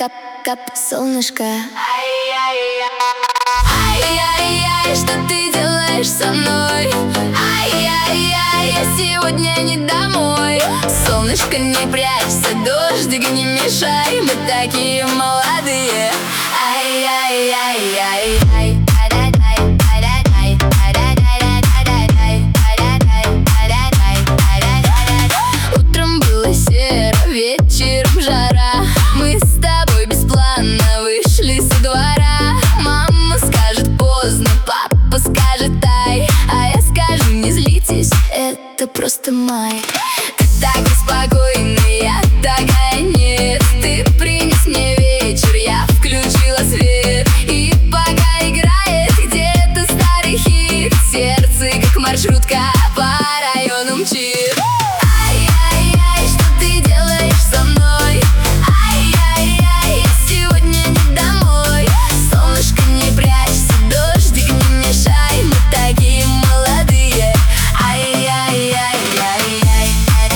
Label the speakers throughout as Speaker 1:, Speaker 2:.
Speaker 1: кап, солнышко. Ай-яй-яй, что ты делаешь со мной? Ай-яй-яй, я сегодня не домой. Солнышко, не прячься, дождик не мешай, мы такие молодые. Ай-яй-яй-яй-яй. Утром было серо, вечером жара. Мы с тобой беспланно вышли со двора. Мама скажет поздно, папа скажет ай, а я скажу не злитесь, это просто май. Ты так неспокойна, я такая нет. Ты принес мне вечер, я включила свет. И пока играет где-то старый хит, сердце как маршрутка по району мчит. Ай-яй-яй, что ты делаешь со мной? Ай-яй-яй, я сегодня не домой. Солнышко, не прячься, дождик не мешай, мы такие молодые. Ай-яй-яй-яй-яй.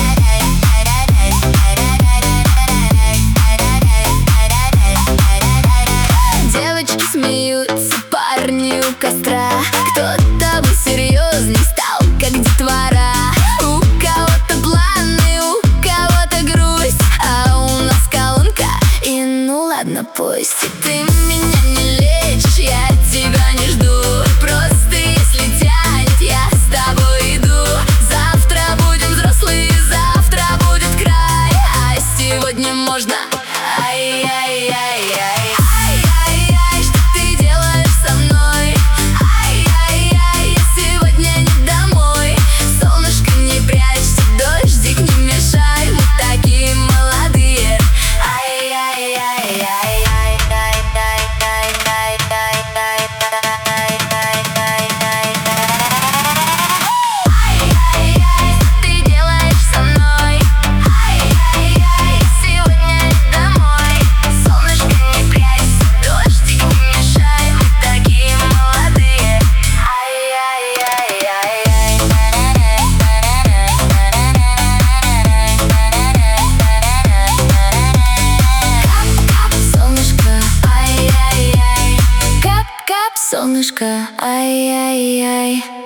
Speaker 1: Девочки смеются, парни у костра. Кто-то был серьезный, стал как детвора. У кого-то планы, у кого-то грусть, а у нас колонка, и ну ладно, пусть. И ты меня не лечишь, я тебя не жду. Просто если тянет, я с тобой иду. Завтра будем взрослые, завтра будет край, а сегодня можно. Ай-яй-яй-яй. Ай-яй-яй, что ты делаешь со мной? Ай-яй-яй, я сегодня не домой. Солнышко, не прячься, дождик не мешай, мы такие молодые. Ай-яй-яй-яй-яй. Солнышко, ай-яй-яй.